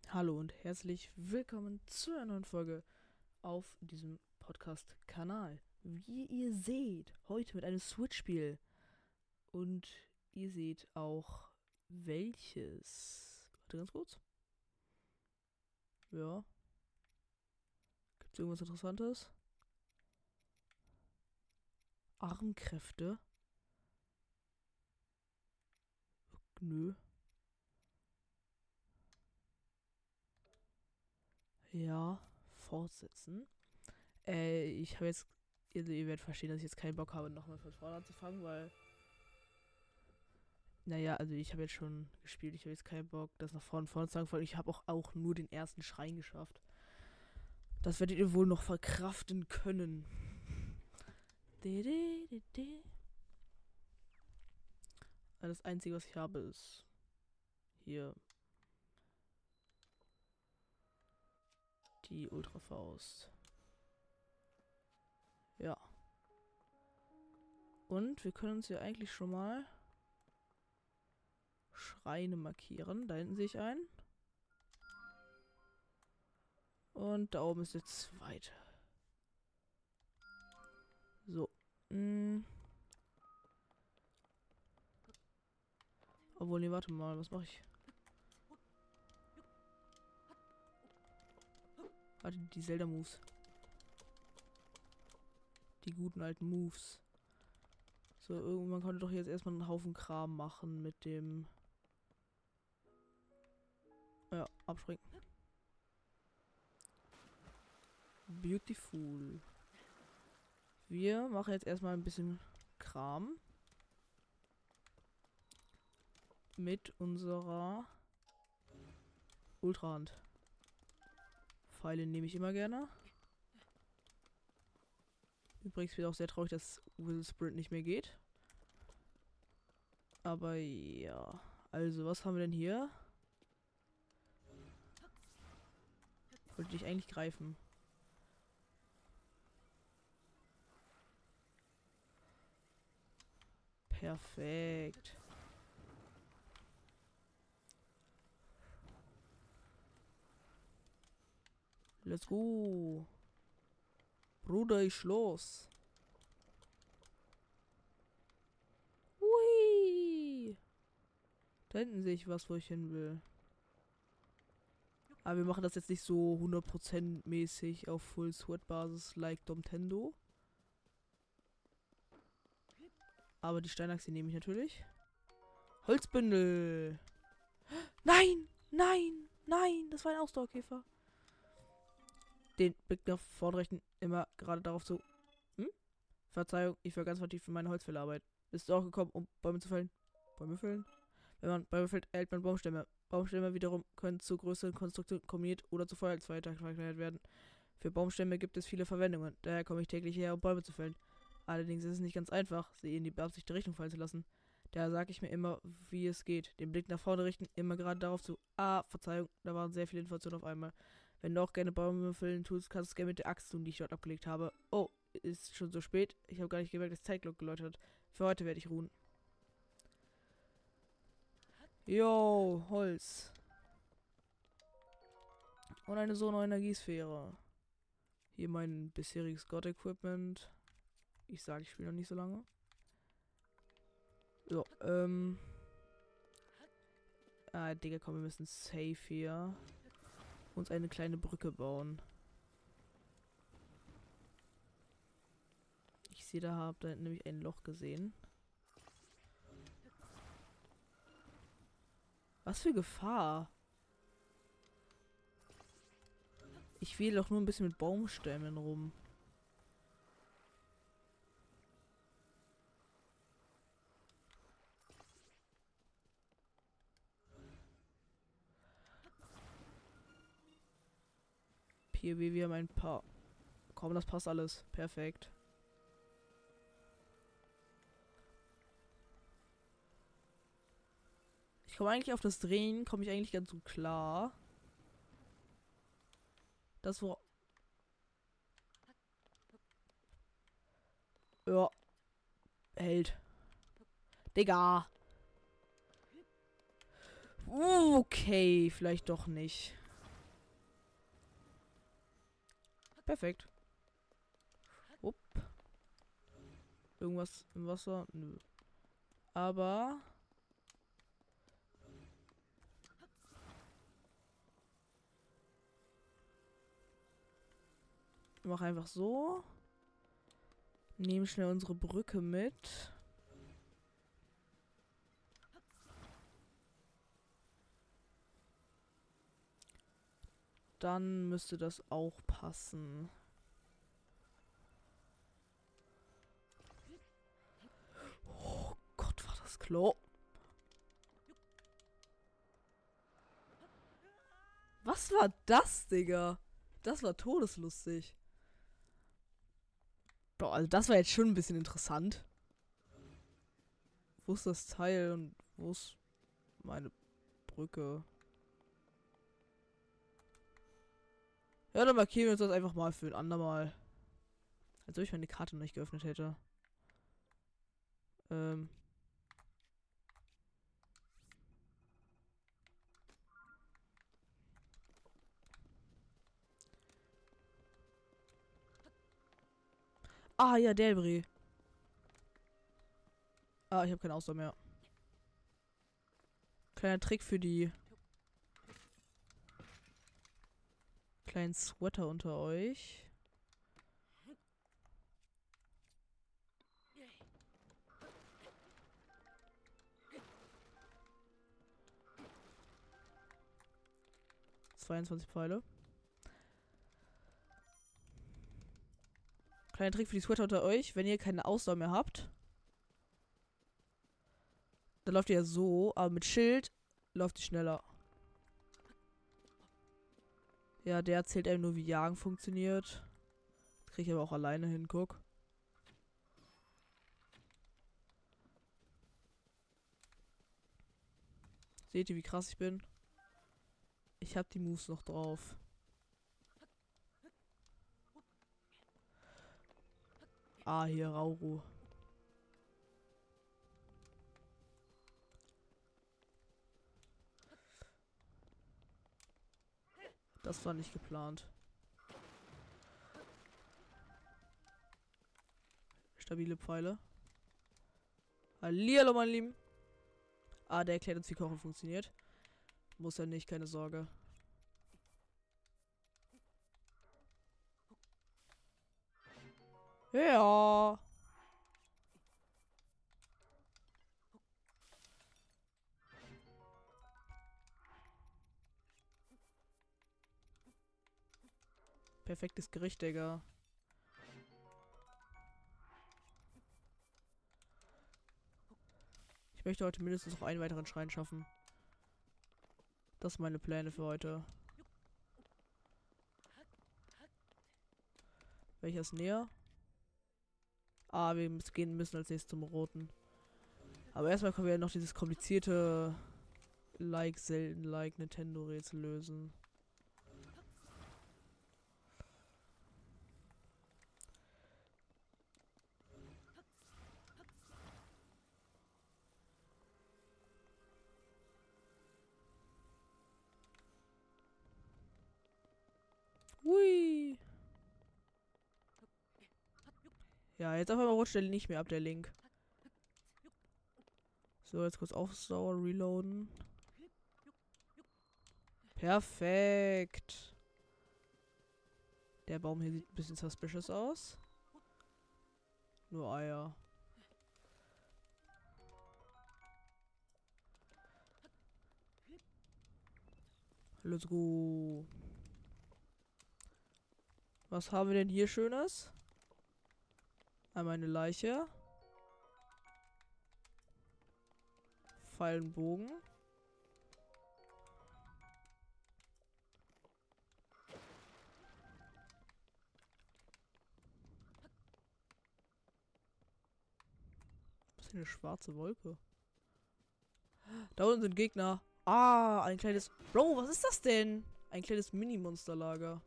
Hallo und herzlich willkommen zu einer neuen Folge auf diesem Podcast-Kanal. Wie ihr seht, heute mit einem Switch-Spiel. Und ihr seht auch welches. Warte ganz kurz. Ja. Gibt es irgendwas Interessantes? Armkräfte? Nö. Ja. Fortsetzen. Ich habe jetzt. Also ihr werdet verstehen, dass ich jetzt keinen Bock habe, nochmal von vorne anzufangen, weil. Naja, also ich habe jetzt schon gespielt, ich habe jetzt keinen Bock, das nach vorne zu sagen, weil ich habe auch nur den ersten Schrein geschafft. Das werdet ihr wohl noch verkraften können. Das Einzige, was ich habe, ist hier die Ultrafaust. Ja. Und wir können uns hier eigentlich schon mal Schreine markieren. Da hinten sehe ich einen. Und da oben ist der zweite. So. Obwohl, nee, warte mal, was mache ich? Warte, die Zelda-Moves. Die guten alten Moves. So, irgendwann konnte doch jetzt erstmal einen Haufen Kram machen mit dem. Ja, abschrecken. Beautiful. Wir machen jetzt erstmal ein bisschen Kram. Mit unserer Ultrahand. Pfeile nehme ich immer gerne. Übrigens wird auch sehr traurig, dass Whistle Sprint nicht mehr geht. Aber ja. Also, was haben wir denn hier? Wollte ich eigentlich greifen. Perfekt. Let's go. Bruder, ich los. Hui. Da hinten sehe ich was, wo ich hin will. Aber wir machen das jetzt nicht so 100% mäßig auf Full Sweat Basis like Domtendo. Aber die Steinachse nehme ich natürlich. Holzbündel. Nein, nein, nein, das war ein Ausdauerkäfer. Den Blick nach vorne richten, immer gerade darauf zu. Verzeihung, ich war ganz vertieft in meine Holzfällerarbeit. Bist du auch gekommen, um Bäume zu fällen? Bäume fällen? Wenn man Bäume fällt, erhält man Baumstämme. Baumstämme wiederum können zu größeren Konstruktionen kombiniert oder zu Feuerwehrtag verkleidet werden. Für Baumstämme gibt es viele Verwendungen. Daher komme ich täglich her, um Bäume zu fällen. Allerdings ist es nicht ganz einfach, sie in die beabsichtigte Richtung fallen zu lassen. Daher sage ich mir immer, wie es geht. Den Blick nach vorne richten, immer gerade darauf zu. Verzeihung, da waren sehr viele Informationen auf einmal. Wenn du auch gerne Bäume fällen tust, kannst du es gerne mit der Axt tun, die ich dort abgelegt habe. Oh, ist schon so spät. Ich habe gar nicht gemerkt, dass Zeitglocke geläutet hat. Für heute werde ich ruhen. Yo, Holz. Und eine Sono-Energiesphäre. Hier mein bisheriges God-Equipment. Ich sage, ich spiele noch nicht so lange. So, Digga, komm, wir müssen safe hier uns eine kleine Brücke bauen. Ich sehe, da habt ihr nämlich ein Loch gesehen. Was für Gefahr? Ich wähle doch nur ein bisschen mit Baumstämmen rum. POW, wir haben ein paar. Komm, das passt alles. Perfekt. Ich komme eigentlich auf das Drehen, komme ich eigentlich ganz gut klar. Das wo. Ja. Hält. Digga. Okay, vielleicht doch nicht. Perfekt. Upp. Irgendwas im Wasser? Nö. Aber... wir machen einfach so. Nehmen schnell unsere Brücke mit. Dann müsste das auch passen. Oh Gott, war das Klo. Was war das, Digga? Das war todeslustig. Boah, also das war jetzt schon ein bisschen interessant. Wo ist das Teil und wo ist meine Brücke? Ja, dann markieren wir uns das einfach mal für ein andermal. Als ob ich meine Karte noch nicht geöffnet hätte. Ähm. Ah, ja, Delbri. Ah, ich habe keine Ausdauer mehr. Kleiner Trick für die kleinen Sweater unter euch. ...22 Pfeile. Kleiner Trick für die Sweater unter euch. Wenn ihr keine Ausdauer mehr habt, dann läuft ihr ja so, aber mit Schild läuft ihr schneller. Ja, der erzählt einem nur, wie Jagen funktioniert. Das kriege ich aber auch alleine hin, guck. Seht ihr, wie krass ich bin? Ich hab die Moves noch drauf. Ah, hier, Rauru. Das war nicht geplant. Stabile Pfeile. Hallihallo, mein Lieben. Ah, der erklärt uns, wie Kochen funktioniert. Muss er nicht, keine Sorge. Ja. Perfektes Gericht, Digga. Ich möchte heute mindestens noch einen weiteren Schrein schaffen. Das sind meine Pläne für heute. Welcher ist näher? Ah, wir müssen als nächstes zum Roten. Aber erstmal können wir ja noch dieses komplizierte selten Nintendo-Rätsel lösen. Hui. Ja, jetzt auf einmal rutscht der nicht mehr ab, der Link. So, jetzt kurz Ausdauer reloaden. Perfekt. Der Baum hier sieht ein bisschen suspicious aus. Nur Eier. Let's go. Was haben wir denn hier Schönes? Einmal eine Leiche. Pfeil und Bogen. Was ist denn eine schwarze Wolke? Da unten sind Gegner. Ah, ein kleines... Bro, was ist das denn? Ein kleines Mini-Monsterlager.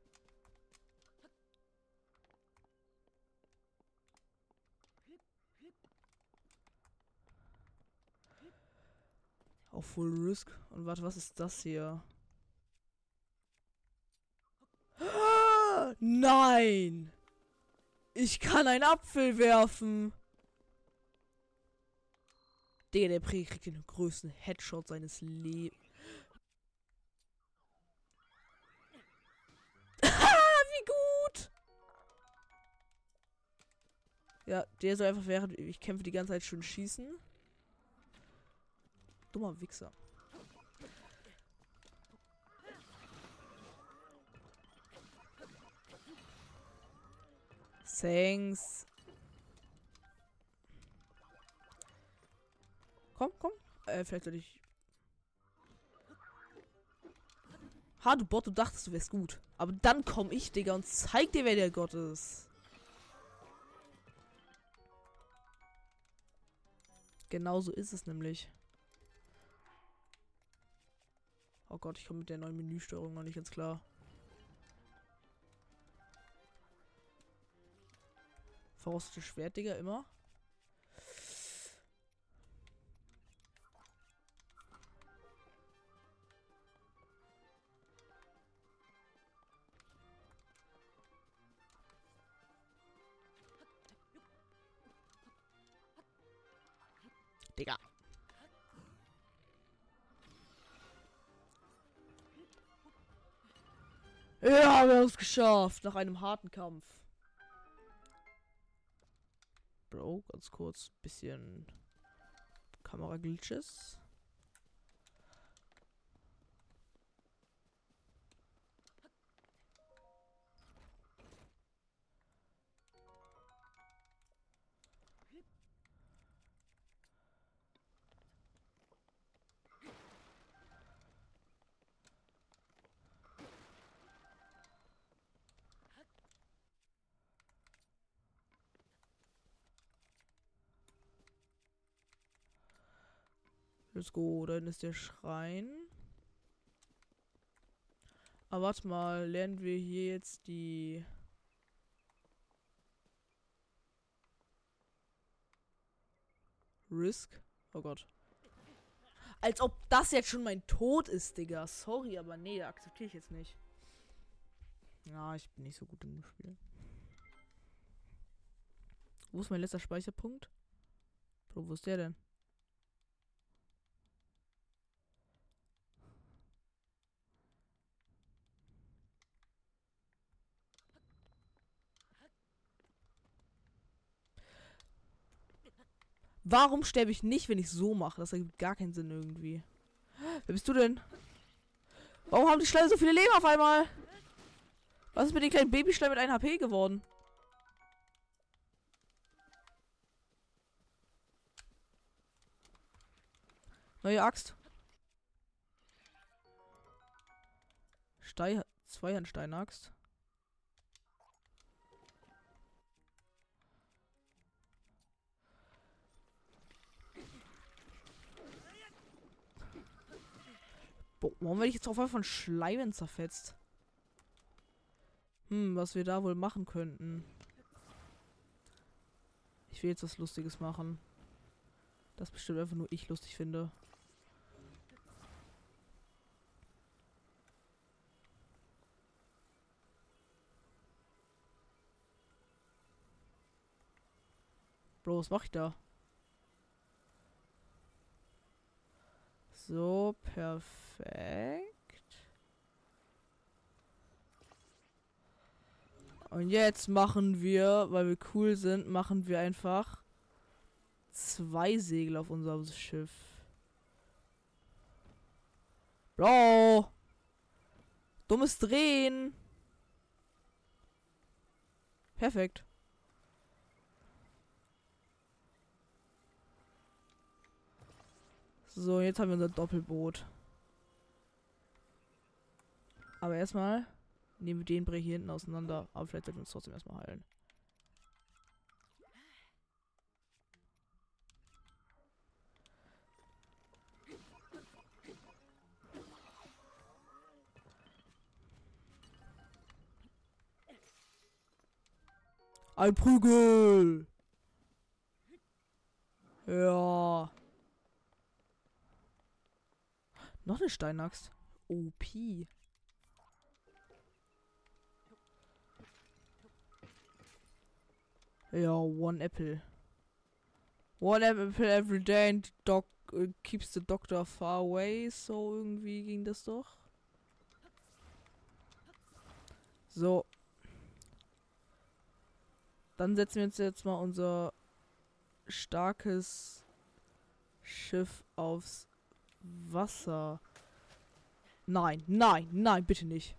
Auf Full Risk. Und warte, was ist das hier? Nein! Ich kann einen Apfel werfen. Digga, der Prä kriegt den größten Headshot seines Lebens. Wie gut! Ja, der soll einfach während ich kämpfe die ganze Zeit schön schießen. Dummer Wichser. Thanks. Komm, komm. Vielleicht soll ich... Ha, du Bot, du dachtest, du wärst gut. Aber dann komm ich, Digga, und zeig dir, wer der Gott ist. Genau so ist es nämlich. Oh Gott, ich komme mit der neuen Menüsteuerung noch nicht ganz klar. Verrostete Schwert, Digga, immer. Digga. Ja, wir haben es geschafft. Nach einem harten Kampf. Bro, ganz kurz. Bisschen Kamera-Glitches. Let's go. Dann ist der Schrein. Aber warte mal, lernen wir hier jetzt die... Risk? Oh Gott. Als ob das jetzt schon mein Tod ist, Digga. Sorry, aber nee, akzeptiere ich jetzt nicht. Ja, ich bin nicht so gut im Spiel. Wo ist mein letzter Speicherpunkt? Bro, wo ist der denn? Warum sterbe ich nicht, wenn ich so mache? Das ergibt gar keinen Sinn irgendwie. Wer bist du denn? Warum haben die Schleime so viele Leben auf einmal? Was ist mit den kleinen Babyschleim mit 1 HP geworden? Neue Axt. Zweihandsteinaxt. Boah, warum werde ich jetzt auf einmal von Schleimen zerfetzt? Was wir da wohl machen könnten. Ich will jetzt was Lustiges machen. Das bestimmt einfach nur ich lustig finde. Bro, was mache ich da? So, perfekt. Und jetzt machen wir, weil wir cool sind, machen wir einfach 2 Segel auf unserem Schiff. Bro! Dummes Drehen! Perfekt. So, jetzt haben wir unser Doppelboot. Aber erstmal nehmen wir den Brei hier hinten auseinander. Aber vielleicht sollten wir uns trotzdem erstmal heilen. Ein Prügel! Ja. Noch eine Steinaxt. OP. Ja, one apple. One apple every day and the dog keeps the doctor far away. So irgendwie ging das doch. So. Dann setzen wir uns jetzt mal unser starkes Schiff aufs Wasser. Nein, nein, nein, bitte nicht.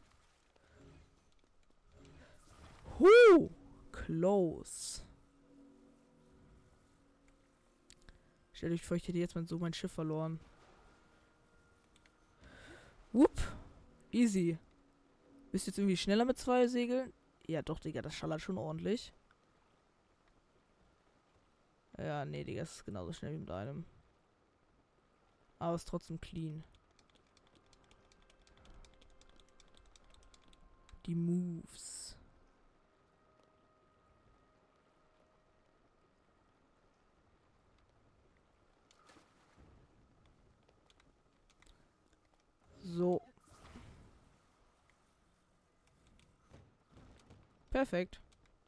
Close. Stellt euch vor, ich hätte jetzt mal so mein Schiff verloren. Whoop. Easy. Bist du jetzt irgendwie schneller mit 2 Segeln? Ja, doch, Digga, das schallert schon ordentlich. Ja, nee, Digga, das ist genauso schnell wie mit einem. Aber ist trotzdem clean. Die Moves. So. Perfekt.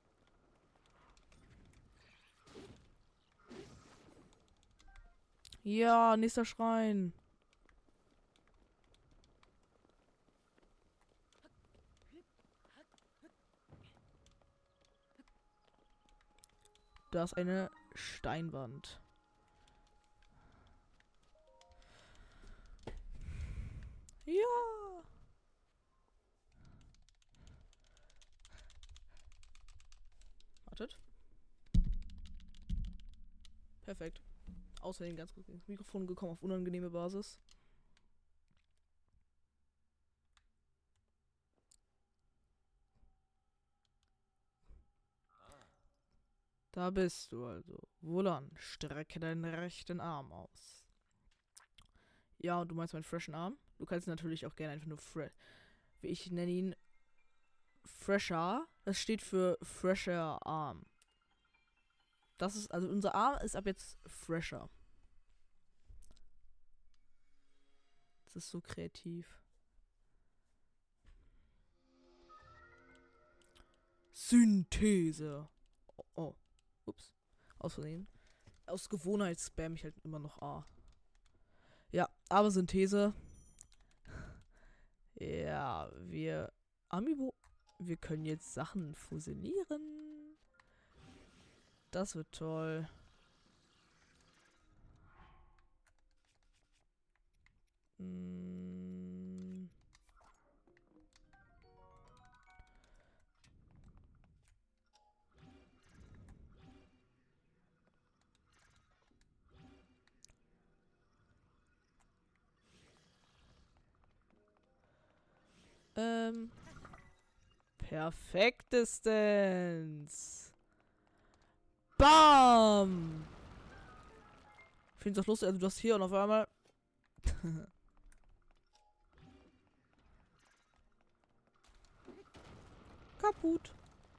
Ja, nächster Schrein. Da ist eine Steinwand. Ja. Wartet. Perfekt. Außerdem ganz gut ins Mikrofon gekommen auf unangenehme Basis. Da bist du also. Wohlan, strecke deinen rechten Arm aus. Ja, und du meinst meinen freshen Arm? Du kannst natürlich auch gerne einfach nur fresh. Wie ich nenne ihn Fresher. Das steht für fresher Arm. Das ist, also unser Arm ist ab jetzt fresher. Das ist so kreativ. Synthese. Oh, oh. Ups. Aus Versehen. Aus Gewohnheit spam ich halt immer noch A. Ja, aber Synthese. Ja, wir. Amiibo. Wir können jetzt Sachen fusionieren. Das wird toll. Mm. Perfektestens. Bam! Ich finde es auch lustig, also du hast hier und auf einmal. Kaputt.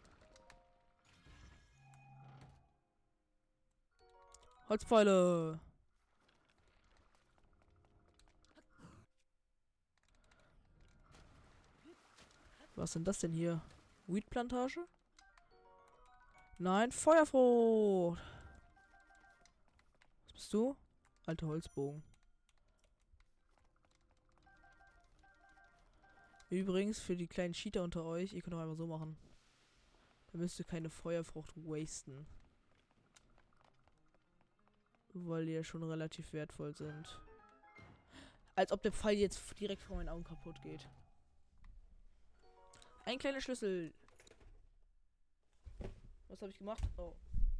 Holzpfeile. Was sind das denn hier? Weedplantage? Nein, Feuerfrucht. Was bist du? Alter Holzbogen. Übrigens, für die kleinen Cheater unter euch, ihr könnt auch einfach so machen. Da müsst ihr keine Feuerfrucht wasten. Weil die ja schon relativ wertvoll sind. Als ob der Pfeil jetzt direkt vor meinen Augen kaputt geht. Ein kleiner Schlüssel. Was habe ich gemacht? Oh.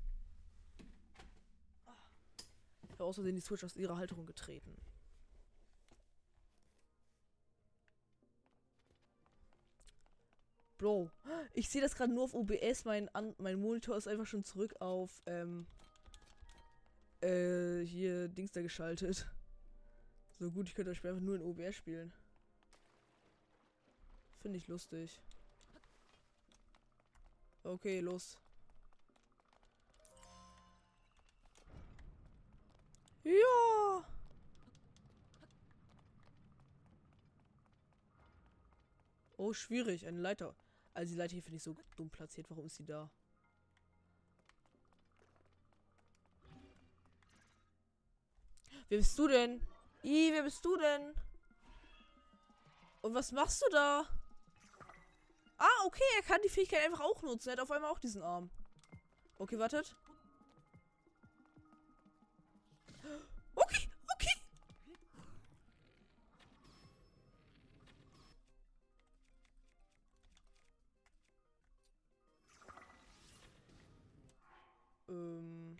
Ich habe aus Versehen die Switch aus ihrer Halterung getreten. Bro, ich sehe das gerade nur auf OBS. Mein Monitor ist einfach schon zurück auf, hier Dings da geschaltet. So gut, ich könnte das Spiel einfach nur in OBS spielen. Finde ich lustig. Okay, los. Ja. Oh, schwierig. Eine Leiter. Also die Leiter hier finde ich so dumm platziert. Warum ist sie da? Wer bist du denn? Wer bist du denn? Und was machst du da? Ah, okay, er kann die Fähigkeit einfach auch nutzen. Er hat auf einmal auch diesen Arm. Okay, wartet. Okay, okay. Ähm.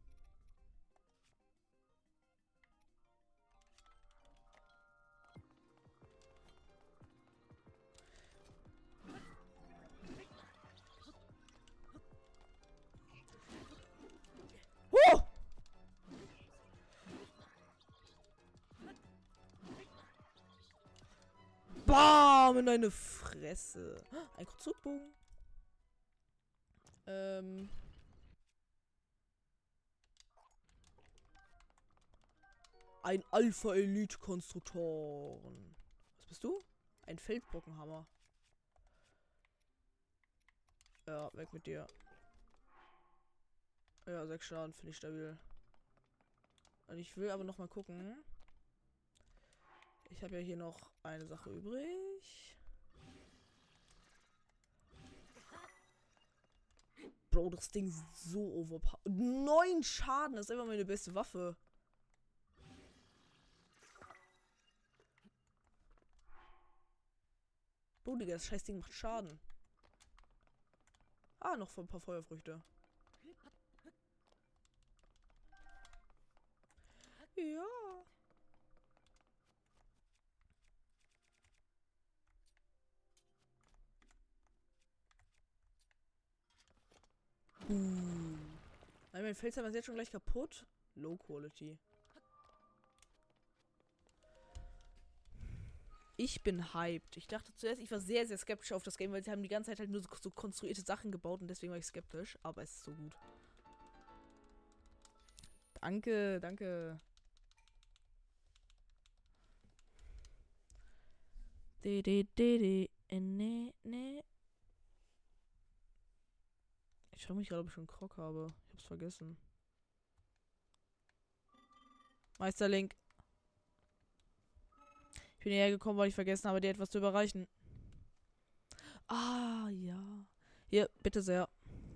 Oh! Bam! In deine Fresse. Ein Zugbogen. Ein Alpha-Elite-Konstruktoren. Was bist du? Ein Feldbrockenhammer. Ja, weg mit dir. Ja, 6 Schaden finde ich stabil. Und ich will aber noch mal gucken. Ich habe ja hier noch eine Sache übrig. Bro, das Ding ist so overpowered. 9 Schaden, das ist immer meine beste Waffe. Bro, Digga, das scheiß Ding macht Schaden. Ah, noch ein paar Feuerfrüchte. Ja. Nein, mein Felsheimer ist jetzt schon gleich kaputt. Low Quality. Ich bin hyped. Ich dachte zuerst, ich war sehr, sehr skeptisch auf das Game, weil sie haben die ganze Zeit halt nur so konstruierte Sachen gebaut und deswegen war ich skeptisch. Aber es ist so gut. Danke, danke. Nee. Ich frage mich gerade, ob ich schon einen Krog habe. Ich hab's vergessen. Meisterlink. Ich bin hierher gekommen, weil ich vergessen habe, dir etwas zu überreichen. Ah, ja. Hier, bitte sehr.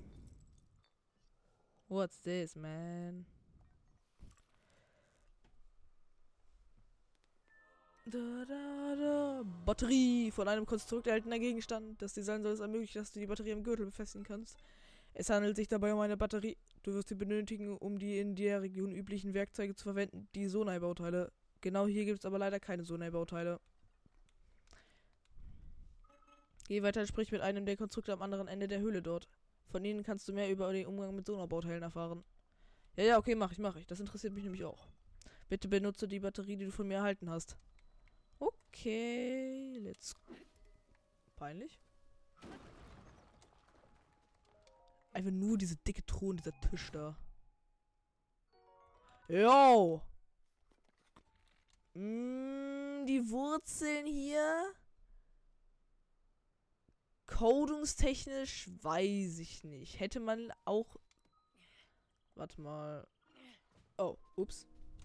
What's this, man? Batterie von einem Konstrukt erhaltener Gegenstand. Das Design soll es ermöglichen, dass du die Batterie am Gürtel befestigen kannst. Es handelt sich dabei um eine Batterie. Du wirst sie benötigen, um die in der Region üblichen Werkzeuge zu verwenden, die Sonai-Bauteile. Genau hier gibt es aber leider keine Sonai-Bauteile. Geh weiter, sprich mit einem der Konstrukte am anderen Ende der Höhle dort. Von ihnen kannst du mehr über den Umgang mit Sonarbauteilen erfahren. Ja, okay, mach ich. Das interessiert mich nämlich auch. Bitte benutze die Batterie, die du von mir erhalten hast. Okay, let's... Peinlich. Einfach nur diese dicke Truhe und dieser Tisch da. Yo! Die Wurzeln hier... Codungstechnisch weiß ich nicht. Hätte man auch... Warte mal. Oh, ups.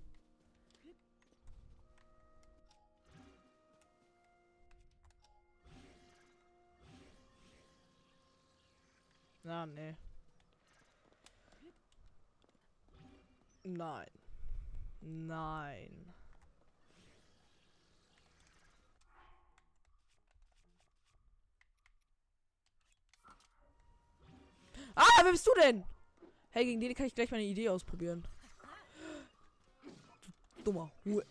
Na, nee. Nein. Nein. Ah, wer bist du denn? Hey, gegen den kann ich gleich meine Idee ausprobieren. Du dummer Ruhe.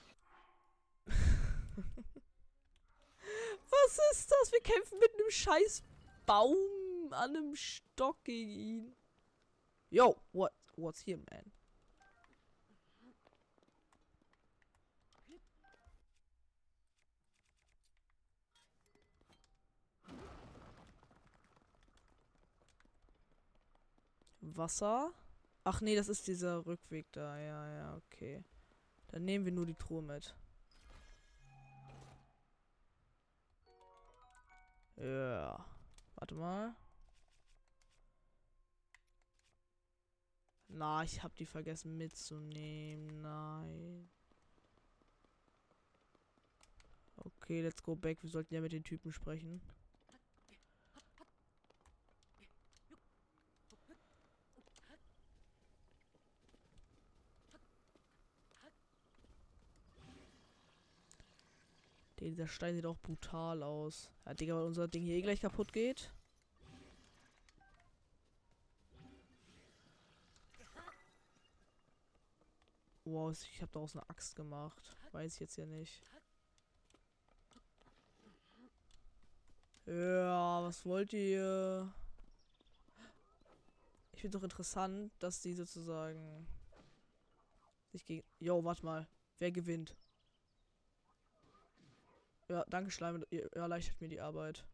Was ist das? Wir kämpfen mit einem scheiß Baum an einem Stock gegen ihn. Yo, what's here, man? Wasser? Ach nee, das ist dieser Rückweg da. Ja, okay. Dann nehmen wir nur die Truhe mit. Ja. Warte mal. Na, ich hab die vergessen mitzunehmen. Nein. Okay, let's go back. Wir sollten ja mit den Typen sprechen. Dieser Stein sieht auch brutal aus. Ja, Digga, weil unser Ding hier eh gleich kaputt geht. Wow, ich habe daraus eine Axt gemacht. Weiß ich jetzt ja nicht. Ja, was wollt ihr? Ich finde doch interessant, dass die sozusagen sich gegen... Jo, warte mal. Wer gewinnt? Ja, danke Schleim. Ihr erleichtert mir die Arbeit.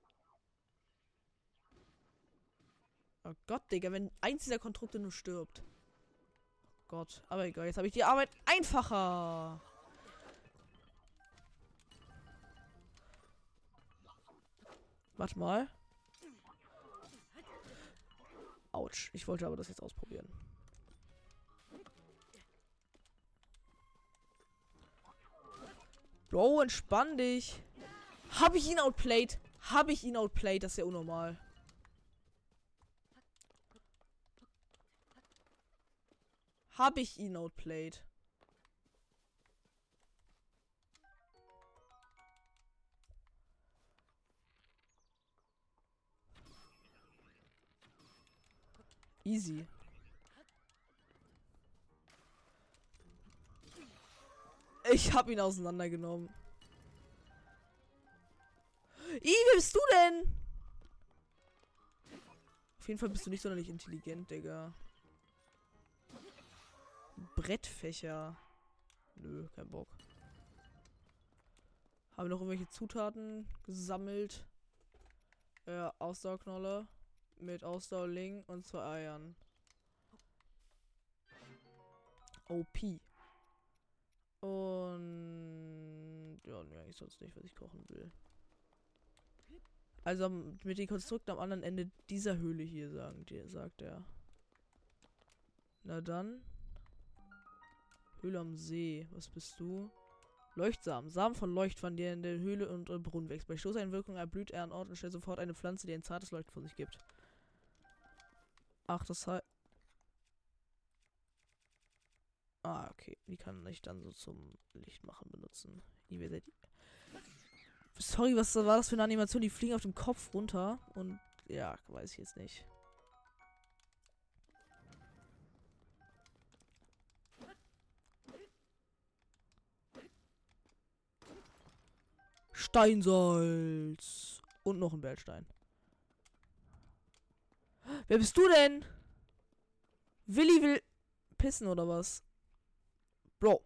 Oh Gott, Digga, wenn eins dieser Konstrukte nur stirbt. Gott, aber egal, jetzt habe ich die Arbeit einfacher. Warte mal. Autsch, ich wollte aber das jetzt ausprobieren. Bro, entspann dich. Habe ich ihn outplayed? Habe ich ihn outplayed? Das ist ja unnormal. Habe ich ihn outplayed? Easy. Ich habe ihn auseinandergenommen. Wer bist du denn? Auf jeden Fall bist du nicht sonderlich intelligent, Digga. Brettfächer. Nö, kein Bock. Haben wir noch irgendwelche Zutaten gesammelt? Ausdauerknolle. Mit Ausdauerling und 2 Eiern. OP. Und... ja, ne, eigentlich sonst nicht, was ich kochen will. Also mit den Konstrukten am anderen Ende dieser Höhle hier, sagt er. Na dann. Höhle am See. Was bist du? Leuchtsamen. Samen von Leuchtfern, die in der Höhle und Brunnen wächst. Bei Stoßeinwirkung erblüht er an Ort und stellt sofort eine Pflanze, die ein zartes Leuchten von sich gibt. Ach, das heißt... Ah, okay. Die kann ich dann so zum Lichtmachen benutzen. Sorry, was war das für eine Animation? Die fliegen auf dem Kopf runter. Und ja, weiß ich jetzt nicht. Steinsalz. Und noch ein Bernstein. Wer bist du denn? Willi will pissen oder was? Bro.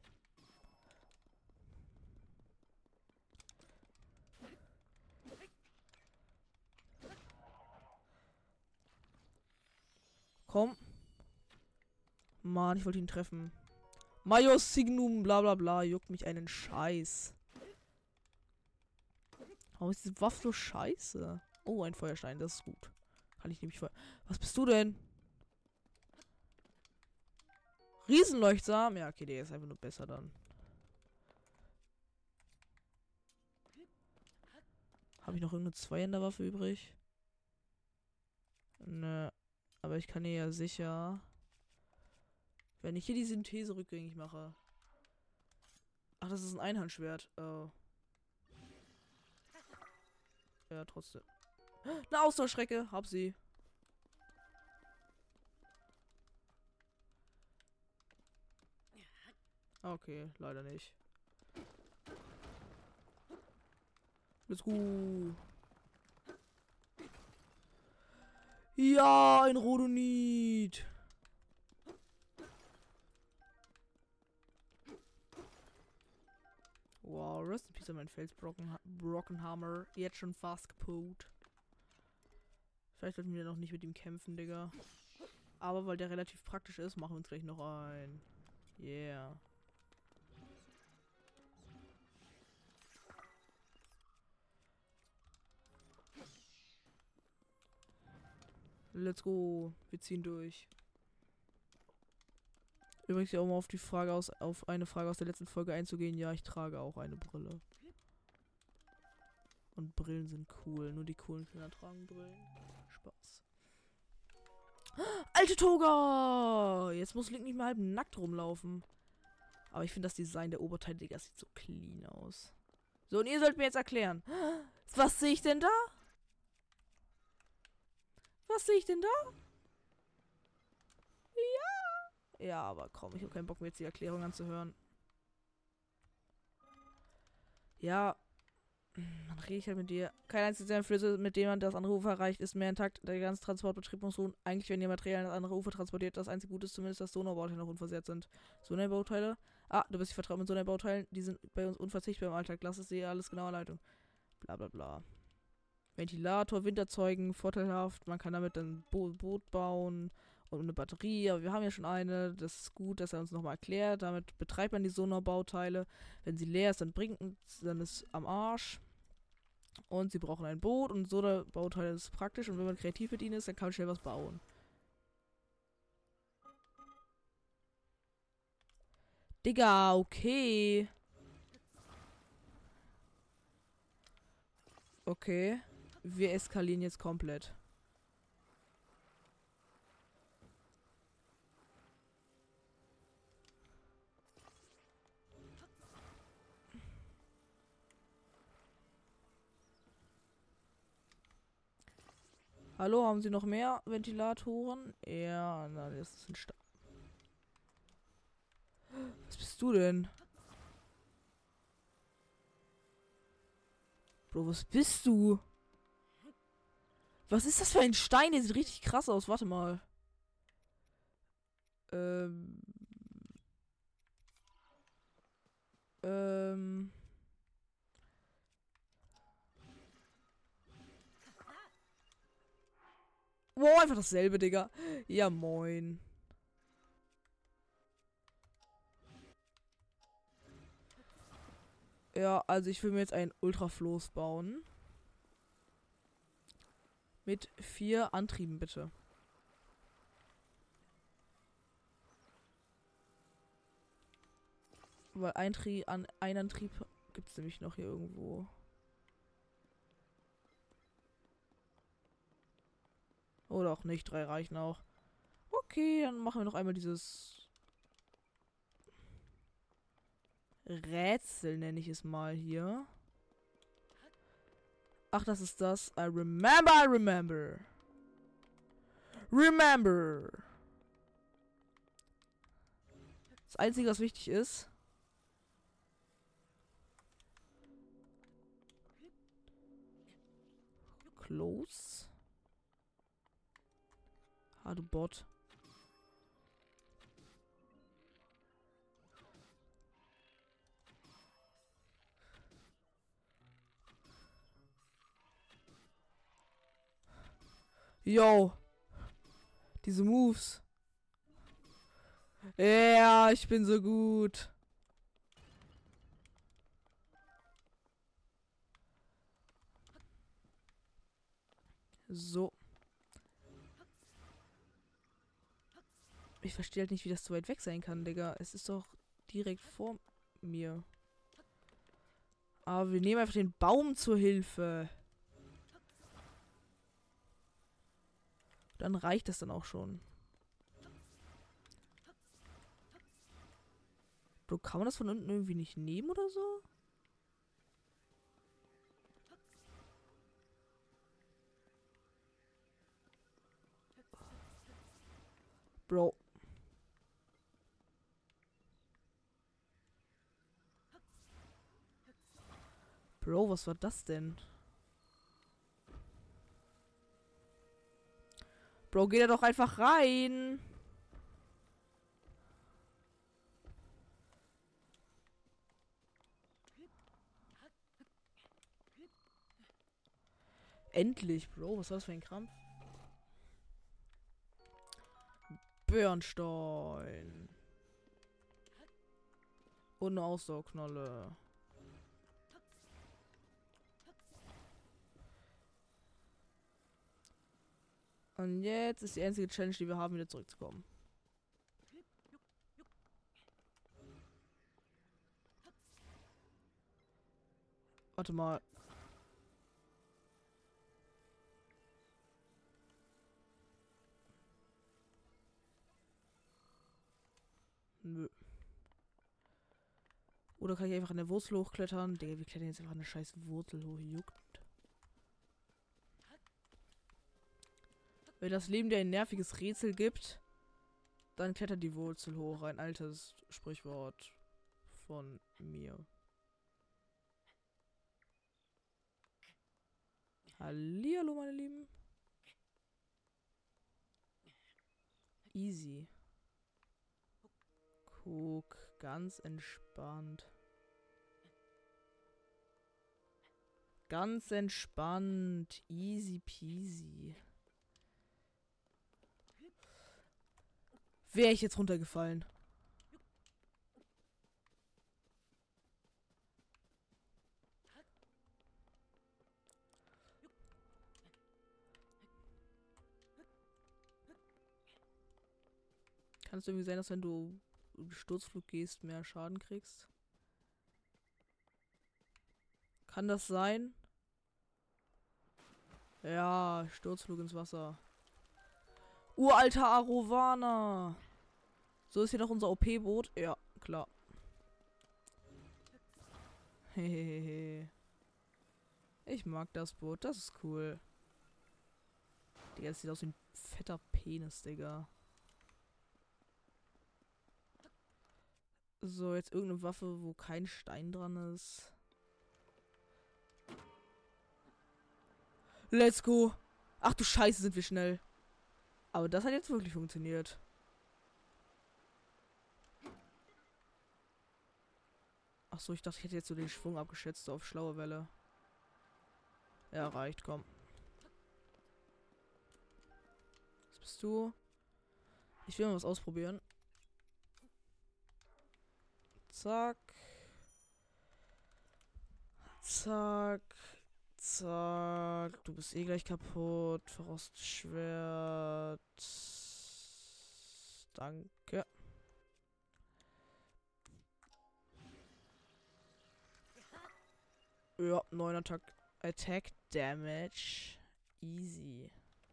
Komm. Mann, ich wollte ihn treffen. Majos Signum, bla bla bla, juckt mich einen Scheiß. Warum ist diese Waffe so scheiße? Oh, ein Feuerstein, das ist gut. Kann ich nämlich Was bist du denn? Riesenleuchtsam? Ja, okay, der ist einfach nur besser dann. Habe ich noch irgendeine Zweihänderwaffe übrig? Nö. Aber ich kann hier ja sicher... Wenn ich hier die Synthese rückgängig mache. Ach, das ist ein Einhandschwert. Oh. Ja, trotzdem. Eine Ausdauerschrecke. Hab sie. Okay, leider nicht. Let's go. Ja, ein Rhodonit. Wow, rest in peace an mein Fels Brockenhammer. Jetzt schon fast kaputt. Vielleicht sollten wir noch nicht mit ihm kämpfen, Digga. Aber weil der relativ praktisch ist, machen wir uns gleich noch ein. Yeah. Let's go. Wir ziehen durch. Übrigens ja, um auf die Frage auf eine Frage aus der letzten Folge einzugehen, ja, ich trage auch eine Brille. Und Brillen sind cool. Nur die coolen Kinder tragen Brillen. Spaß. Alte Toga! Jetzt muss Link nicht mehr halb nackt rumlaufen. Aber ich finde das Design der Oberteile, Digga, sieht so clean aus. So, und ihr sollt mir jetzt erklären. Was sehe ich denn da? Was sehe ich denn da? Ja. Ja, aber komm, ich habe keinen Bock, mir jetzt die Erklärung anzuhören. Ja. Dann rede ich halt mit dir. Kein einziger Flüsse, mit dem man das andere Ufer erreicht, ist mehr intakt. Der ganze Transportbetrieb muss ruhen. Eigentlich, wenn ihr Material an das andere Ufer transportiert, das einzige Gute ist zumindest, dass Sonar-Bauteile noch unversehrt sind. Sonar-Bauteile? Ah, du bist nicht vertraut mit Sonar-Bauteilen. Die sind bei uns unverzichtbar im Alltag. Lass es dir alles genauer Leitung. Bla bla bla. Ventilator, Winterzeugen, vorteilhaft. Man kann damit ein Boot bauen und eine Batterie. Aber wir haben ja schon eine. Das ist gut, dass er uns nochmal erklärt. Damit betreibt man die Sonar-Bauteile. Wenn sie leer ist, dann ist am Arsch. Und sie brauchen ein Boot und so der Bauteil ist praktisch. Und wenn man kreativ mit ihnen ist, dann kann man schnell was bauen. Digga, okay. Okay. Wir eskalieren jetzt komplett. Hallo, haben Sie noch mehr Ventilatoren? Ja, na, das ist ein Was bist du denn? Bro, was bist du? Was ist das für ein Stein? Der sieht richtig krass aus. Warte mal. Ähm. Ähm. Wow, einfach dasselbe, Digga. Ja, moin. Ja, also ich will mir jetzt einen Ultrafloß bauen. Mit 4 Antrieben, bitte. Weil ein Antrieb gibt es nämlich noch hier irgendwo. Oder auch nicht, 3 reichen auch. Okay, dann machen wir noch einmal dieses Rätsel, nenne ich es mal hier. Ach, das ist das. I remember. Remember. Das Einzige, was wichtig ist. Close. Ah, du Bot. Yo. Diese Moves. Ja, ich bin so gut. So. Ich verstehe halt nicht, wie das so weit weg sein kann, Digga. Es ist doch direkt vor mir. Aber wir nehmen einfach den Baum zur Hilfe. Dann reicht das dann auch schon. Bro, kann man das von unten irgendwie nicht nehmen oder so? Bro. Bro, was war das denn? Bro, geh da doch einfach rein. Endlich, Bro. Was war das für ein Krampf? Bernstein. Und eine Ausdauerknolle. Und jetzt ist die einzige Challenge, die wir haben, wieder zurückzukommen. Warte mal. Oder kann ich einfach an der Wurzel hochklettern? Digga, wir klettern jetzt einfach an eine scheiß Wurzel hoch. Juckt. Wenn das Leben dir ein nerviges Rätsel gibt, dann klettert die Wurzel hoch. Ein altes Sprichwort von mir. Hallihallo, meine Lieben. Easy. Guck, ganz entspannt. Ganz entspannt. Easy peasy. Wäre ich jetzt runtergefallen? Kann es irgendwie sein, dass wenn du im Sturzflug gehst, mehr Schaden kriegst? Kann das sein? Ja, Sturzflug ins Wasser. Uralter Arovana. So ist hier noch unser OP-Boot. Ja, klar. Hehehe. Ich mag das Boot. Das ist cool. Digga, das sieht aus wie ein fetter Penis, Digga. So, jetzt irgendeine Waffe, wo kein Stein dran ist. Let's go. Ach du Scheiße, sind wir schnell. Aber das hat jetzt wirklich funktioniert. Ach so, ich dachte, ich hätte jetzt so den Schwung abgeschätzt, so auf schlaue Welle. Ja, reicht, komm. Was bist du? Ich will mal was ausprobieren. Zack. Zack. Zack. Du bist eh gleich kaputt. Verrostet Schwert. Danke. Ja, 9 Attack Damage. Easy.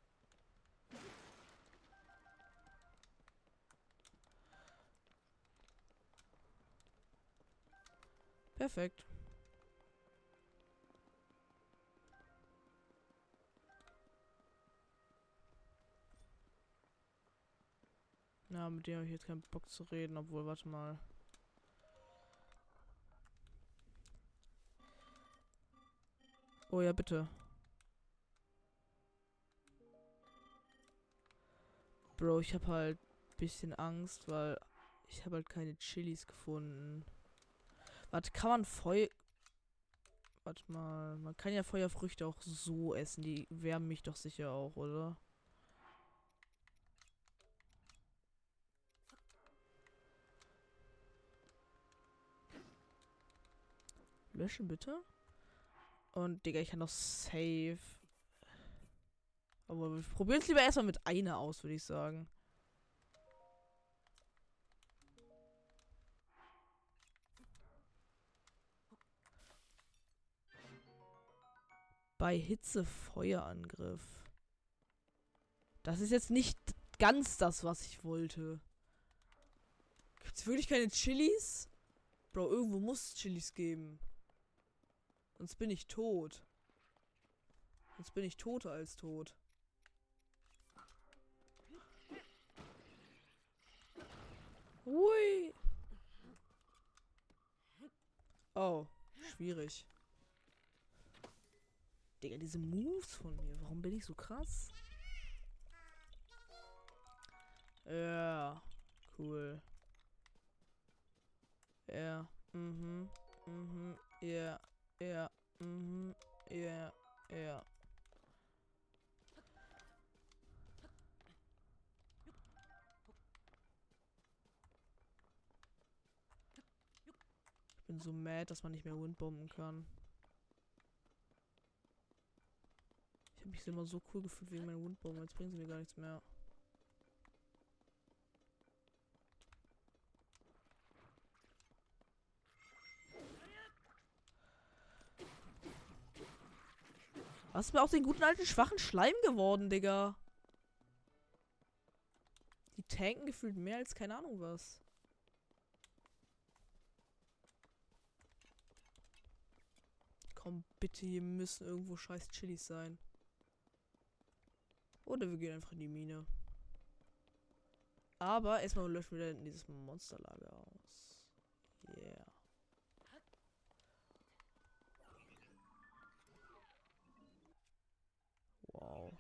Perfekt. Ja, mit dem habe ich jetzt keinen Bock zu reden, obwohl, warte mal. Oh ja, bitte. Bro, ich habe halt ein bisschen Angst, weil ich habe halt keine Chilis gefunden. Warte, kann man Feuer... Warte mal, man kann ja Feuerfrüchte auch so essen. Die wärmen mich doch sicher auch, oder? Löschen bitte. Und, Digga, ich kann doch safe. Aber wir probieren es lieber erstmal mit einer aus, würde ich sagen. Bei Hitze Feuerangriff. Das ist jetzt nicht ganz das, was ich wollte. Gibt's wirklich keine Chilis? Bro, irgendwo muss es Chilis geben. Sonst bin ich tot. Sonst bin ich toter als tot. Hui. Oh, schwierig. Digga, diese Moves von mir. Warum bin ich so krass? Ja, cool. Ja, ja, ja, ja, ja. Ich bin so mad, dass man nicht mehr Windbomben kann. Ich habe mich immer so cool gefühlt wegen meinen Windbomben. Jetzt bringen sie mir gar nichts mehr. Was ist mir aus den guten alten schwachen Schleim geworden, Digga? Die tanken gefühlt mehr als keine Ahnung was. Komm, bitte, hier müssen irgendwo scheiß Chilis sein. Oder wir gehen einfach in die Mine. Aber erstmal löschen wir dann dieses Monsterlager aus. Yeah. Wow.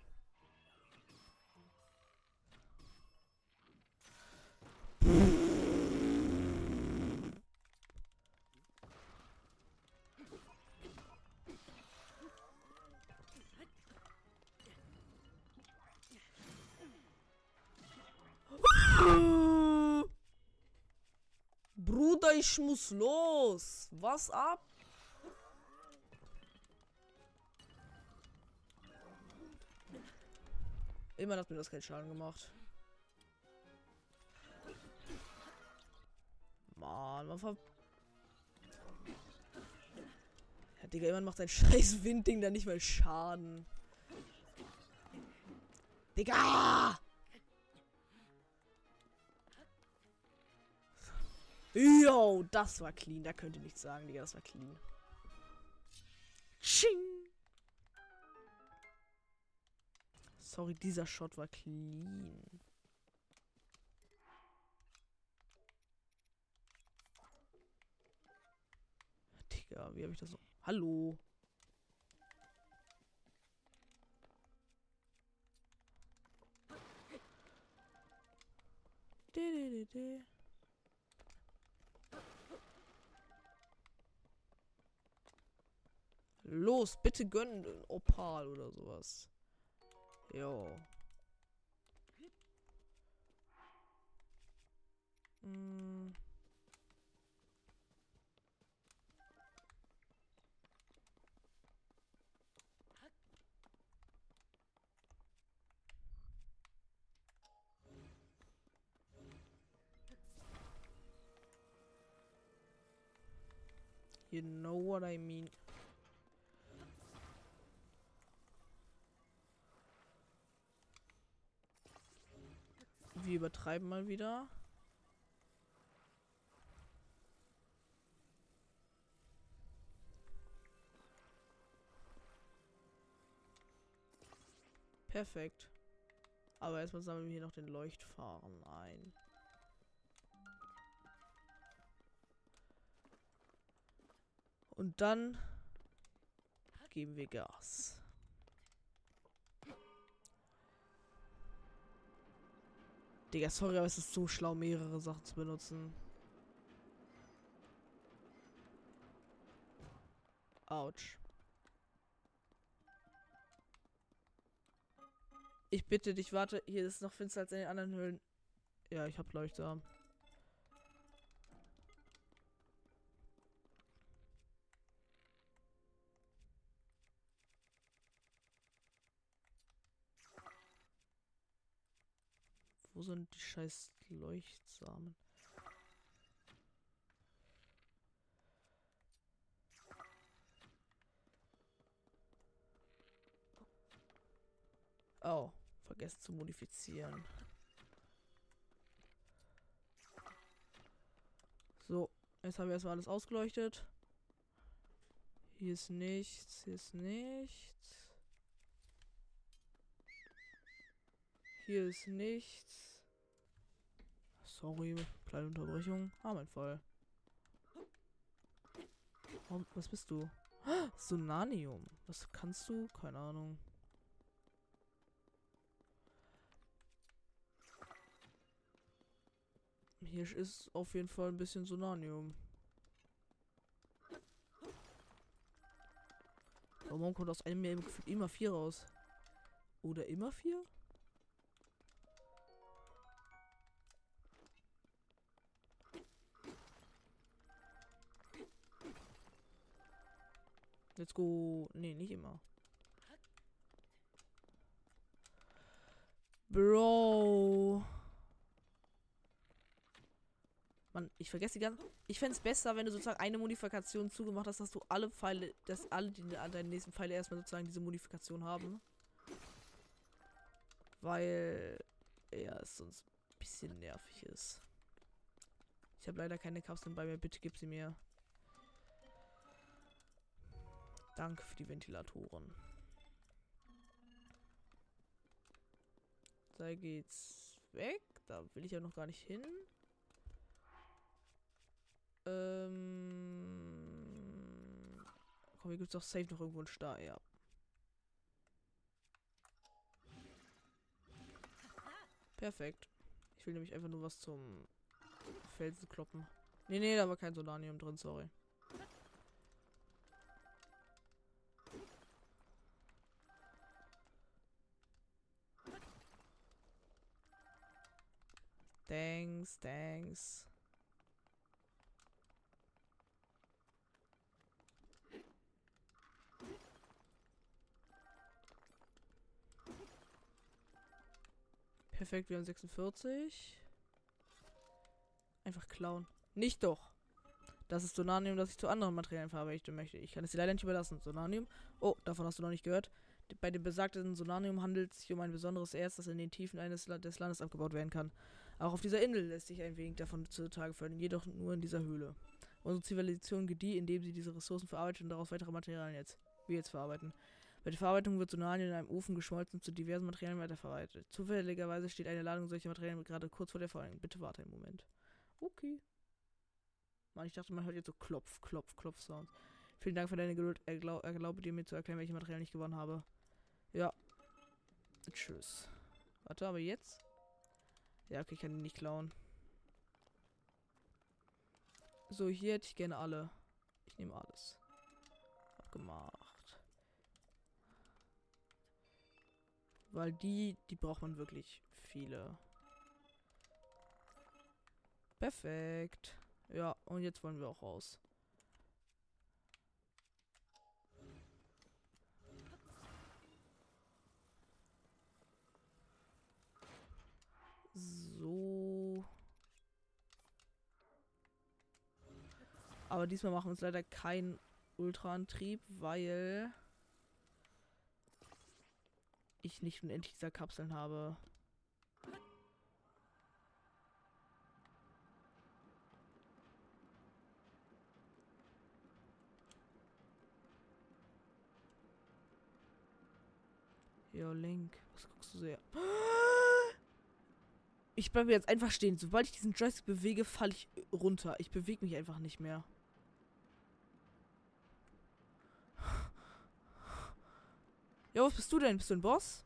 Bruder, ich muss los. Was ab? Immer hat mir das keinen Schaden gemacht. Mann, ja, Digga, jemand macht sein scheiß Windding da nicht mal Schaden. Digga! Yo, das war clean. Da könnt ihr nichts sagen, Digga, das war clean. Ching! Sorry, dieser Shot war clean. Digga, wie habe ich das so? Hallo? Los, bitte gönn Opal oder sowas. Jo. Mm. You know what I mean. Wir übertreiben mal wieder. Perfekt. Aber erstmal sammeln wir hier noch den Leuchtfahren ein. Und dann geben wir Gas. Digga, sorry, aber es ist so schlau, mehrere Sachen zu benutzen. Autsch. Ich bitte dich, warte. Hier ist noch finster als in den anderen Höhlen. Ja, ich hab Leuchter. Wo sind die scheiß Leuchtsamen? Oh, vergessen zu modifizieren. So, jetzt haben wir erstmal alles ausgeleuchtet. Hier ist nichts, hier ist nichts. Hier ist nichts. Sorry, kleine Unterbrechung. Ah, mein Fall. Was bist du? Sonanium. Was kannst du? Keine Ahnung. Hier ist auf jeden Fall ein bisschen Sonanium. Warum kommt aus einem mehr immer 4 raus? Oder immer 4? Let's go. Nee, nicht immer. Bro. Mann, ich vergesse die ganze. Ich fände es besser, wenn du sozusagen eine Modifikation zugemacht hast, dass du alle Pfeile, dass alle die an deinen nächsten Pfeile erstmal sozusagen diese Modifikation haben. Weil ja, es sonst ein bisschen nervig ist. Ich habe leider keine Kapseln bei mir, bitte gib sie mir. Danke für die Ventilatoren. Da geht's weg. Da will ich ja noch gar nicht hin. Komm, hier gibt es doch safe noch irgendwo einen Star, ja. Perfekt. Ich will nämlich einfach nur was zum Felsen kloppen. Nee, da war kein Solanium drin, sorry. Thanks. Perfekt, wir haben 46. Einfach klauen. Nicht doch. Das ist Sonanium, das ich zu anderen Materialien verarbeiten möchte. Ich kann es dir leider nicht überlassen. Sonanium. Oh, davon hast du noch nicht gehört. Bei dem besagten Sonanium handelt es sich um ein besonderes Erz, das in den Tiefen des Landes abgebaut werden kann. Auch auf dieser Insel lässt sich ein wenig davon zutage fördern, jedoch nur in dieser Höhle. Unsere Zivilisation gedieh, indem sie diese Ressourcen verarbeitet und daraus weitere Materialien verarbeiten. Bei der Verarbeitung wird Sonanium in einem Ofen geschmolzen und zu diversen Materialien weiterverarbeitet. Zufälligerweise steht eine Ladung solcher Materialien gerade kurz vor der Verarbeitung. Bitte warte einen Moment. Okay. Mann, ich dachte, man hört jetzt so Klopf-Sounds. Vielen Dank für deine Geduld. Erlaube dir mir zu erklären, welche Materialien ich gewonnen habe. Ja. Tschüss. Warte, aber jetzt? Ja, okay, ich kann ihn nicht klauen. So, hier hätte ich gerne alle. Ich nehme alles. Abgemacht. Weil die braucht man wirklich viele. Perfekt. Ja, und jetzt wollen wir auch raus. So. Aber diesmal machen wir uns leider keinen Ultraantrieb, weil ich nicht unendlich dieser Kapseln habe. Ja, Link. Was guckst du so her? Ich bleibe jetzt einfach stehen. Sobald ich diesen Joystick bewege, falle ich runter. Ich bewege mich einfach nicht mehr. Ja, was bist du denn? Bist du ein Boss?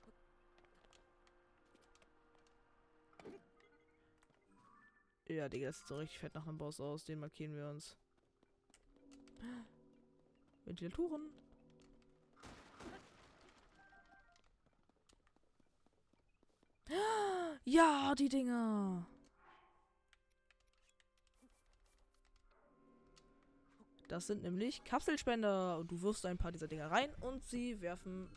Ja, Digga, das sieht so richtig fett nach einem Boss aus. Den markieren wir uns. Ventilatoren. Ja, die Dinger. Das sind nämlich Kapselspender. Und du wirfst ein paar dieser Dinger rein und sie werfen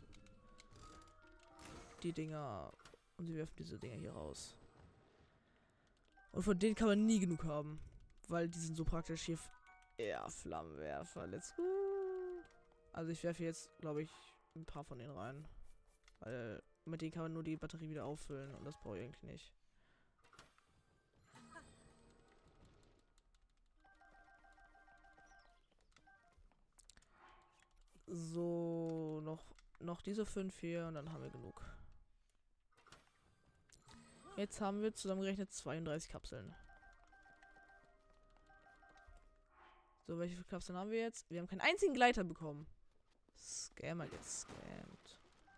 die Dinger. Und sie werfen diese Dinger hier raus. Und von denen kann man nie genug haben. Weil die sind so praktisch hier. Ja, Flammenwerfer. Let's go. Also ich werfe jetzt, glaube ich, ein paar von denen rein. Weil mit denen kann man nur die Batterie wieder auffüllen. Und das brauche ich eigentlich nicht. So, noch diese 5 hier und dann haben wir genug. Jetzt haben wir zusammengerechnet 32 Kapseln. So, welche Kapseln haben wir jetzt? Wir haben keinen einzigen Gleiter bekommen. Scammer gescammt.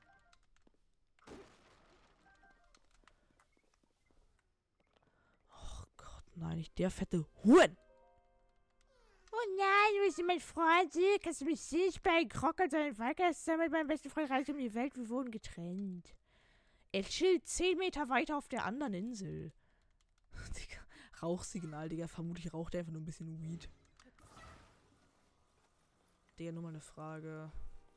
Oh Gott, nein, nicht der fette Huren! Oh nein, du bist mein Freund. Kannst du mich sehen? Ich bin ein Krog und ein Waldgeister mit meinem besten Freund reisen um die Welt. Wir wurden getrennt. Er chillt 10 Meter weiter auf der anderen Insel. Digga, Rauchsignal, Digga. Vermutlich raucht er einfach nur ein bisschen Weed. Digga, nur mal eine Frage.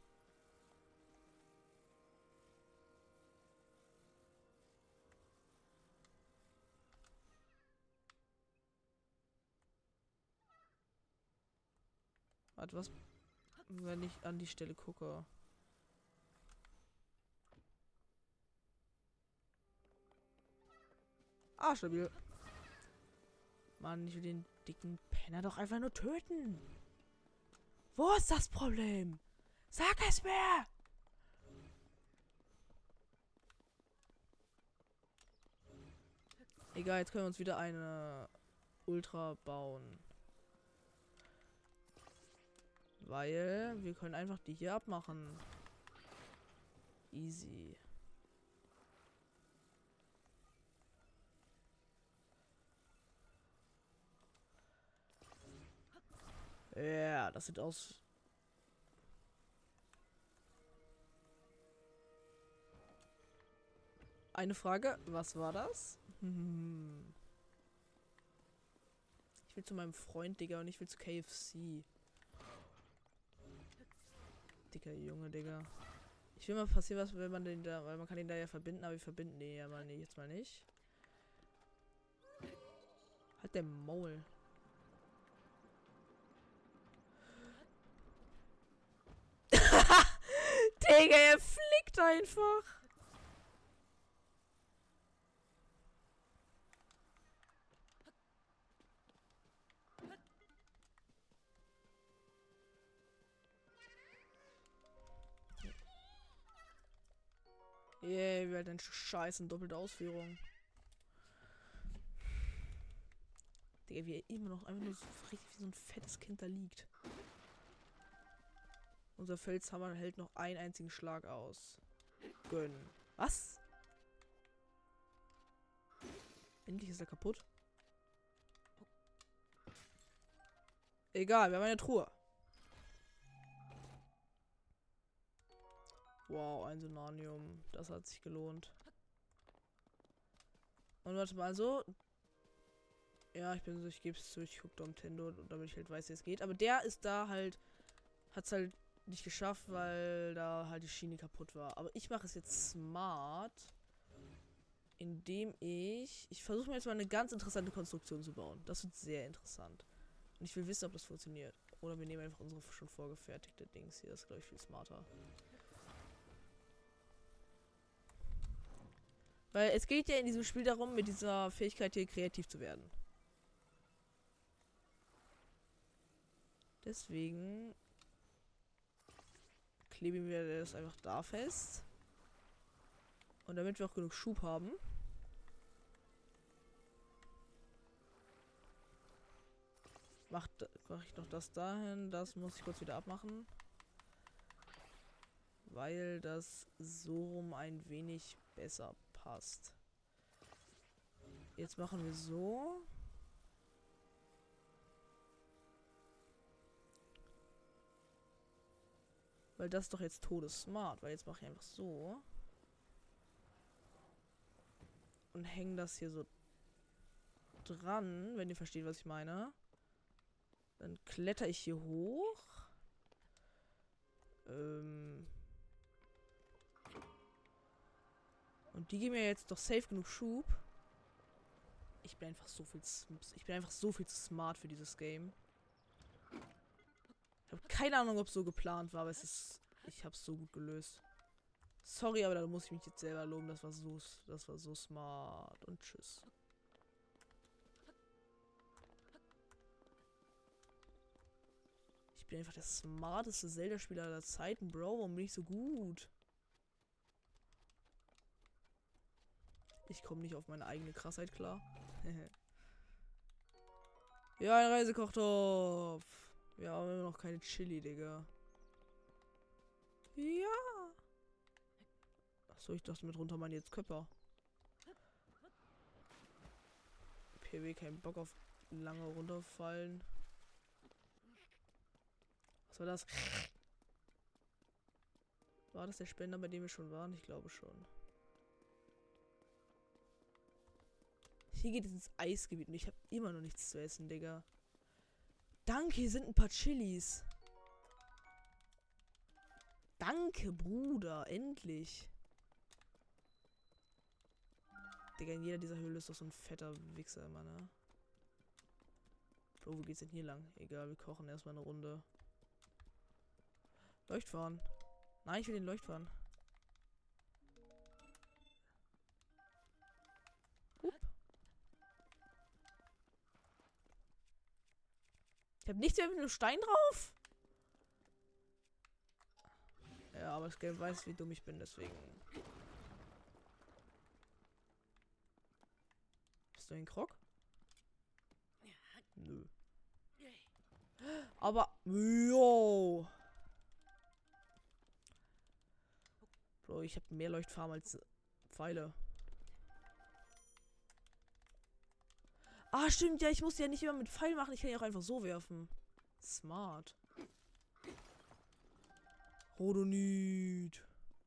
Warte, was? Wenn ich an die Stelle gucke. Ah, stabil. Mann, ich will den dicken Penner doch einfach nur töten. Wo ist das Problem? Sag es mir! Egal, jetzt können wir uns wieder eine Ultra bauen. Weil wir können einfach die hier abmachen. Easy. Ja, das sieht aus. Eine Frage, was war das? Ich will zu meinem Freund, Digga, und ich will zu KFC. Dicker Junge, Digga. Ich will mal passieren, was, wenn man den da, weil man kann ihn da ja verbinden, aber wir verbinden den ja mal nicht, jetzt mal nicht. Halt der Maul. Digga, er fliegt einfach. Yeah, wir halt einen Scheiß in doppelte Ausführung. Digga, wie er immer noch einfach nur so richtig wie so ein fettes Kind da liegt. Unser Felshammer hält noch einen einzigen Schlag aus. Gönn. Was? Endlich ist er kaputt. Egal, wir haben eine Truhe. Wow, ein Sonanium. Das hat sich gelohnt. Und warte mal, so. Ja, ich gebe es zu, ich gucke Nintendo, damit ich halt weiß, wie es geht. Aber der ist da halt, hat es halt nicht geschafft, weil da halt die Schiene kaputt war. Aber ich mache es jetzt smart, indem ich versuche mir jetzt mal eine ganz interessante Konstruktion zu bauen. Das wird sehr interessant. Und ich will wissen, ob das funktioniert. Oder wir nehmen einfach unsere schon vorgefertigte Dings hier. Das ist, glaube ich, viel smarter. Weil es geht ja in diesem Spiel darum, mit dieser Fähigkeit hier kreativ zu werden. Deswegen kleben wir das einfach da fest. Und damit wir auch genug Schub haben. Mach ich noch das dahin. Das muss ich kurz wieder abmachen. Weil das so rum ein wenig besser passt. Jetzt machen wir so. Weil das ist doch jetzt todessmart. Weil jetzt mache ich einfach so. Und hänge das hier so dran, wenn ihr versteht, was ich meine. Dann kletter ich hier hoch. Und die geben mir jetzt doch safe genug Schub. Ich bin einfach so viel zu smart für dieses Game. Ich habe keine Ahnung, ob es so geplant war, aber ich habe es so gut gelöst. Sorry, aber da muss ich mich jetzt selber loben. Das war so smart. Und tschüss. Ich bin einfach der smarteste Zelda-Spieler aller Zeiten, Bro. Warum bin ich so gut? Ich komme nicht auf meine eigene Krassheit klar. Ja, ein Reisekochtopf. Wir haben immer noch keine Chili, Digga. Ja. Achso, ich dachte mit runter meine jetzt Köpper. PW, kein Bock auf lange runterfallen. Was war das? War das der Spender, bei dem wir schon waren? Ich glaube schon. Hier geht es ins Eisgebiet und ich habe immer noch nichts zu essen, Digga. Danke, hier sind ein paar Chilis. Danke, Bruder. Endlich. Digga, in jeder dieser Höhle ist doch so ein fetter Wichser immer, ne? Bro, wo geht's denn hier lang? Egal, wir kochen erstmal eine Runde. Leuchtfahren. Nein, ich will den Leuchtfahren. Ich habe nichts mehr mit einem Stein drauf. Ja, aber das Game weiß, wie dumm ich bin, deswegen. Bist du ein Krog? Nö. Aber. Jo! Bro, ich habe mehr Leuchtfarben als Pfeile. Ah, stimmt, ja, ich muss ja nicht immer mit Pfeil machen, ich kann ja auch einfach so werfen. Smart. Rodonit.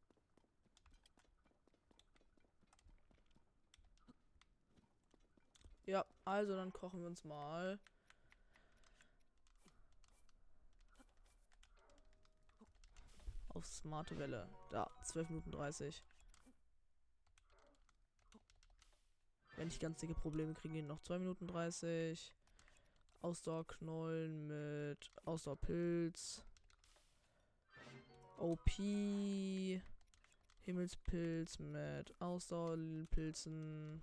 Ja, also dann kochen wir uns mal. Auf smarte Welle. Da, 12 Minuten 30. Wenn ich ganz dicke Probleme kriege, gehen noch 2 Minuten 30. Ausdauerknollen mit Ausdauerpilz. OP. Himmelspilz mit Ausdauerpilzen.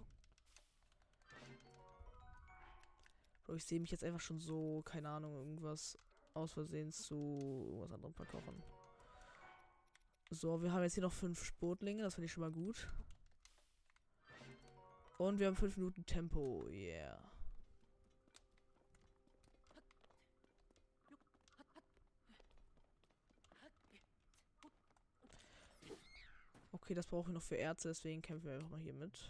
Bro, ich sehe mich jetzt einfach schon so, keine Ahnung, irgendwas aus Versehen zu irgendwas anderem verkochen. So, wir haben jetzt hier noch 5 Sportlinge, das finde ich schon mal gut. Und wir haben 5 Minuten Tempo, yeah. Okay, das brauche ich noch für Ärzte, deswegen kämpfen wir einfach mal hier mit.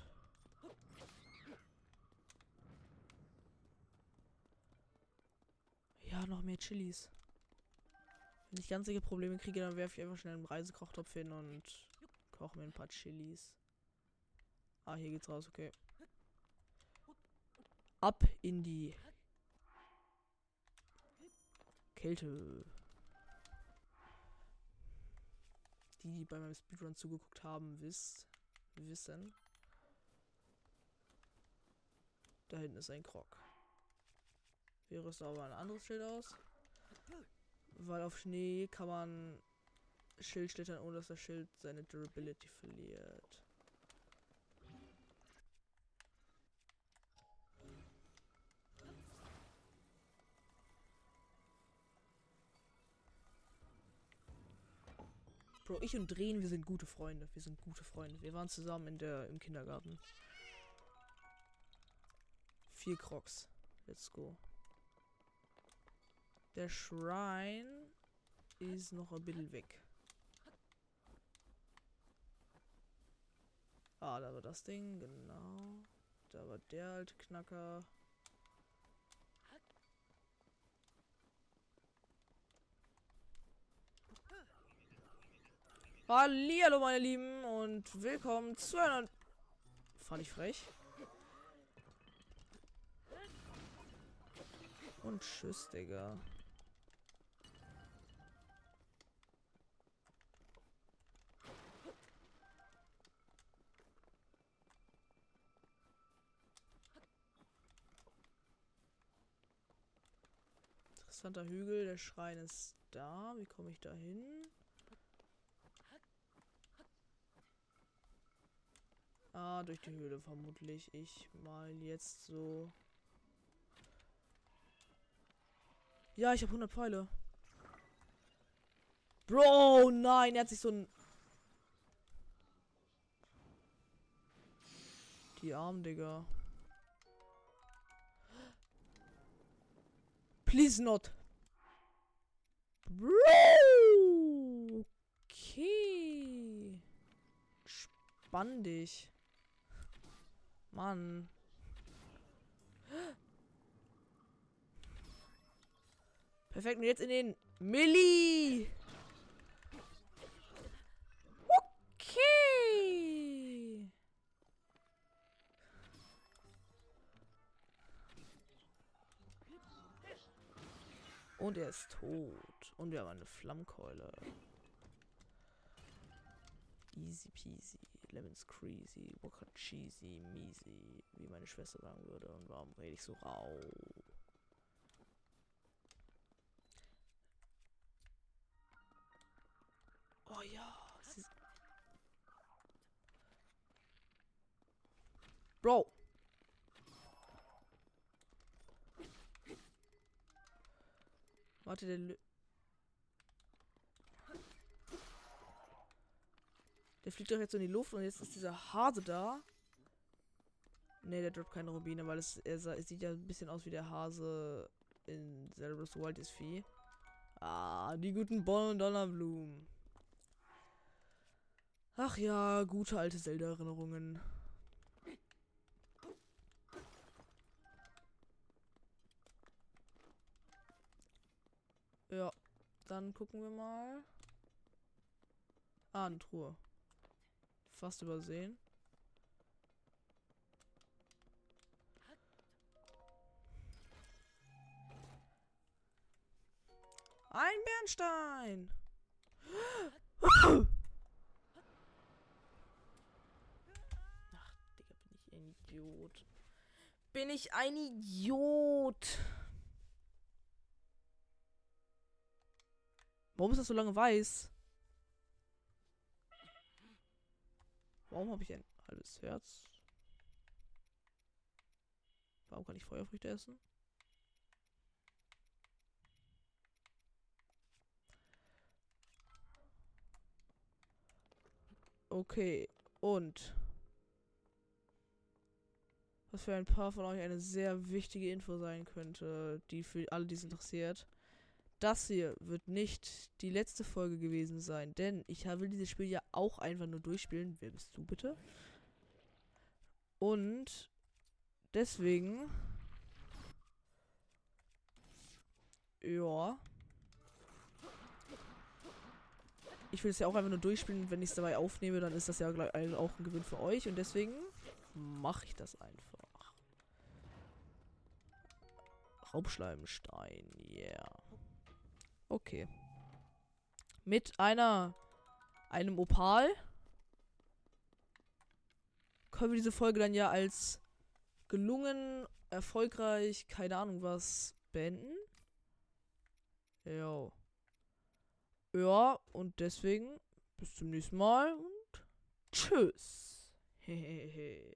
Ja, noch mehr Chilis. Wenn ich ganz dicke Probleme kriege, dann werfe ich einfach schnell einen Reisekochtopf hin und koche mir ein paar Chilis. Ah, hier geht's raus, okay. Ab in die Kälte. Die bei meinem Speedrun zugeguckt haben, wissen. Da hinten ist ein Krog. Wir rüsten aber ein anderes Schild aus. Weil auf Schnee kann man Schild schlittern, ohne dass das Schild seine Durability verliert. Bro, ich und Drehen, wir sind gute Freunde. Wir sind gute Freunde. Wir waren zusammen im Kindergarten. 4 Crocs. Let's go. Der Shrine ist noch ein bisschen weg. Ah, da war das Ding, genau. Da war der alte Knacker. Hallihallo, meine Lieben, und willkommen zu einer... Fand ich frech. Und tschüss, Digga. Interessanter Hügel, der Schrein ist da. Wie komme ich da hin? Ah, durch die Höhle vermutlich. Ich mal jetzt so. Ja, ich habe 100 Pfeile. Bro, nein, er hat sich so ein... Die Arm, Digga. Please not. Bro. Okay. Spann dich. Mann. Perfekt, und jetzt in den Milli. Okay. Und er ist tot. Und wir haben eine Flammkeule. Easy peasy. Lemons crazy. Waka cheesy. Measy. Wie meine Schwester sagen würde. Und warum rede ich so rau? Oh ja. Bro. Warte, der... Der fliegt doch jetzt so in die Luft und jetzt ist dieser Hase da. Ne, der droppt keine Rubine, weil es sieht ja ein bisschen aus wie der Hase in Zelda's Wild is Vieh. Ah, die guten Bonn- und Donnerblumen. Ach ja, gute alte Zelda-Erinnerungen. Ja, dann gucken wir mal. Ah, eine Truhe. Fast übersehen. Ein Bernstein! Ach, Digga, bin ich ein Idiot. Bin ich ein Idiot? Warum ist das so lange weiß? Warum habe ich ein halbes Herz? Warum kann ich Feuerfrüchte essen? Okay, und was für ein paar von euch eine sehr wichtige Info sein könnte, die für alle, die es interessiert. Das hier wird nicht die letzte Folge gewesen sein, denn ich will dieses Spiel ja auch einfach nur durchspielen. Wer bist du bitte? Und deswegen, ja, ich will es ja auch einfach nur durchspielen und wenn ich es dabei aufnehme, dann ist das ja gleich auch ein Gewinn für euch und deswegen mache ich das einfach. Raubschleimstein, yeah. Okay. Mit einem Opal können wir diese Folge dann ja als gelungen, erfolgreich, keine Ahnung was, beenden. Ja. Ja, und deswegen bis zum nächsten Mal und tschüss. Hehehe.